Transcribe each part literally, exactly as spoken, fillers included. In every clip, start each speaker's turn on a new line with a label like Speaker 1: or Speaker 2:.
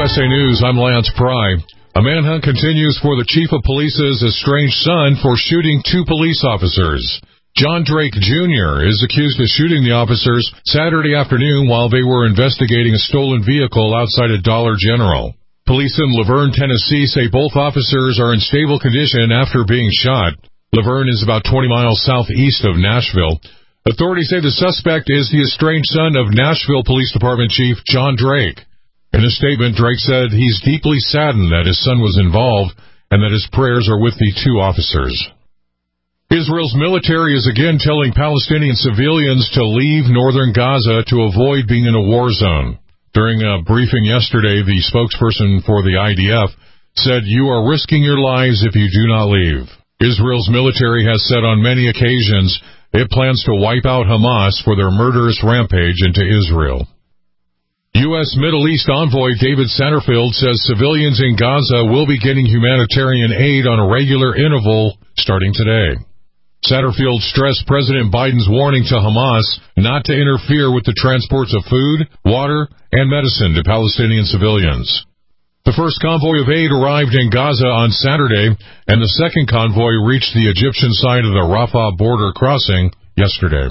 Speaker 1: S A News, I'm Lance Pry. A manhunt continues for the chief of police's estranged son for shooting two police officers. John Drake Junior is accused of shooting the officers Saturday afternoon while they were investigating a stolen vehicle outside of Dollar General. Police in Laverne, Tennessee say both officers are in stable condition after being shot. Laverne is about twenty miles southeast of Nashville. Authorities say the suspect is the estranged son of Nashville Police Department Chief John Drake. In a statement, Drake said he's deeply saddened that his son was involved and that his prayers are with the two officers. Israel's military is again telling Palestinian civilians to leave northern Gaza to avoid being in a war zone. During a briefing yesterday, the spokesperson for the I D F said, "You are risking your lives if you do not leave." Israel's military has said on many occasions it plans to wipe out Hamas for their murderous rampage into Israel. U S Middle East envoy David Satterfield says civilians in Gaza will be getting humanitarian aid on a regular interval starting today. Satterfield stressed President Biden's warning to Hamas not to interfere with the transports of food, water, and medicine to Palestinian civilians. The first convoy of aid arrived in Gaza on Saturday, and the second convoy reached the Egyptian side of the Rafah border crossing yesterday.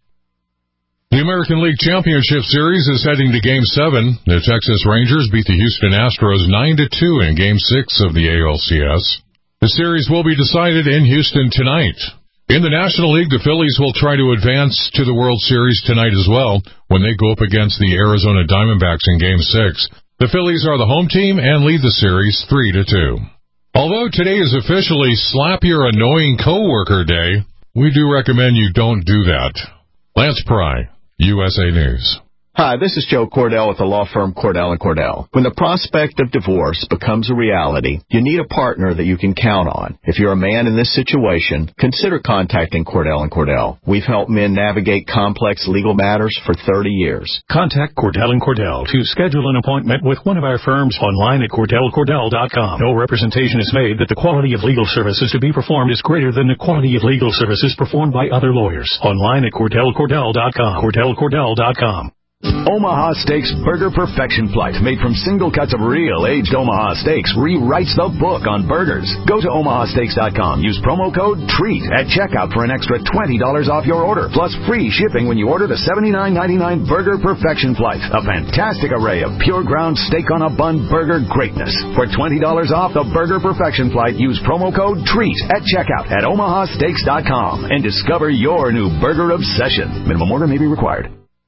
Speaker 1: The American League Championship Series is heading to Game seven. The Texas Rangers beat the Houston Astros nine to two in Game six of the A L C S. The series will be decided in Houston tonight. In the National League, the Phillies will try to advance to the World Series tonight as well when they go up against the Arizona Diamondbacks in Game six. The Phillies are the home team and lead the series three to two. Although today is officially Slap Your Annoying Coworker Day, we do recommend you don't do that. Lance Pry, U S A News.
Speaker 2: Hi, this is Joe Cordell with the law firm Cordell and Cordell. When the prospect of divorce becomes a reality, you need a partner that you can count on. If you're a man in this situation, consider contacting Cordell and Cordell. We've helped men navigate complex legal matters for thirty years.
Speaker 3: Contact Cordell and Cordell to schedule an appointment with one of our firms online at cordell cordell dot com. No representation is made that the quality of legal services to be performed is greater than the quality of legal services performed by other lawyers. Online at cordell cordell dot com. cordell cordell dot com.
Speaker 4: Omaha Steaks Burger Perfection Flight, made from single cuts of real aged Omaha steaks, rewrites the book on burgers. Go to omaha steaks dot com. Use promo code TREAT at checkout for an extra twenty dollars off your order, plus free shipping when you order the seventy-nine ninety-nine Burger Perfection Flight. A fantastic array of pure ground steak on a bun burger greatness. For twenty dollars off the Burger Perfection Flight, use promo code TREAT at checkout at omaha steaks dot com and discover your new burger obsession. Minimum order may be required.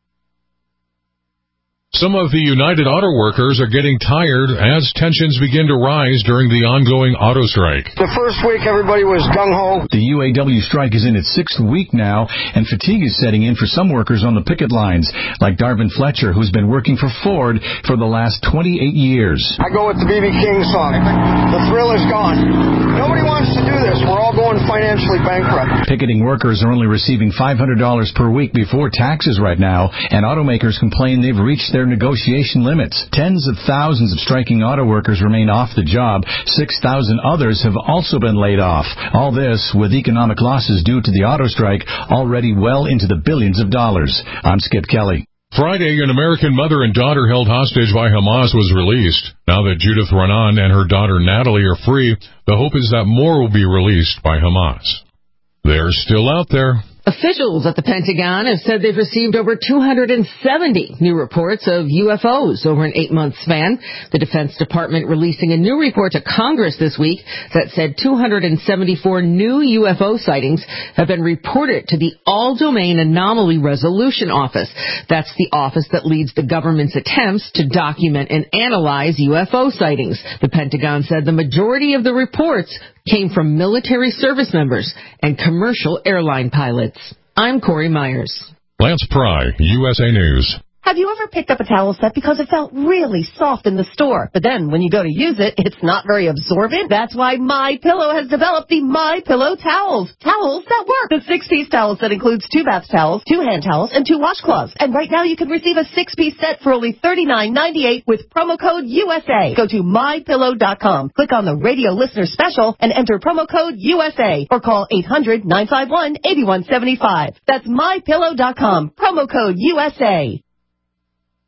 Speaker 1: Some of the United Auto Workers are getting tired as tensions begin to rise during the ongoing auto strike.
Speaker 5: The first week, everybody was gung-ho.
Speaker 6: The U A W strike is in its sixth week now, and fatigue is setting in for some workers on the picket lines, like Darvin Fletcher, who's been working for Ford for the last twenty-eight years.
Speaker 5: I go with the B B King song. The thrill is gone. Nobody wants to do this. We're all going financially bankrupt.
Speaker 6: Picketing workers are only receiving five hundred dollars per week before taxes right now, and automakers complain they've reached their negotiation limits. Tens of thousands of striking auto workers remain off the job. six thousand others have also been laid off. All this with economic losses due to the auto strike already well into the billions of dollars. I'm Skip Kelly.
Speaker 1: Friday, an American mother and daughter held hostage by Hamas was released. Now that Judith Raanan and her daughter Natalie are free, the hope is that more will be released by Hamas. They're still out there.
Speaker 7: Officials at the Pentagon have said they've received over two hundred seventy new reports of U F Os over an eight-month span. The Defense Department releasing a new report to Congress this week that said two hundred seventy-four new U F O sightings have been reported to the All-Domain Anomaly Resolution Office. That's the office that leads the government's attempts to document and analyze U F O sightings. The Pentagon said the majority of the reports came from military service members and commercial airline pilots. I'm Corey Myers.
Speaker 1: Lance Pry, U S A News.
Speaker 8: Have you ever picked up a towel set because it felt really soft in the store, but then when you go to use it, it's not very absorbent? That's why MyPillow has developed the MyPillow towels. Towels that work. The six-piece towel set includes two bath towels, two hand towels, and two washcloths. And right now you can receive a six-piece set for only thirty-nine ninety-eight with promo code U S A. Go to my pillow dot com, click on the radio listener special, and enter promo code U S A, or call eight hundred nine five one eight one seven five. That's my pillow dot com, promo code U S A.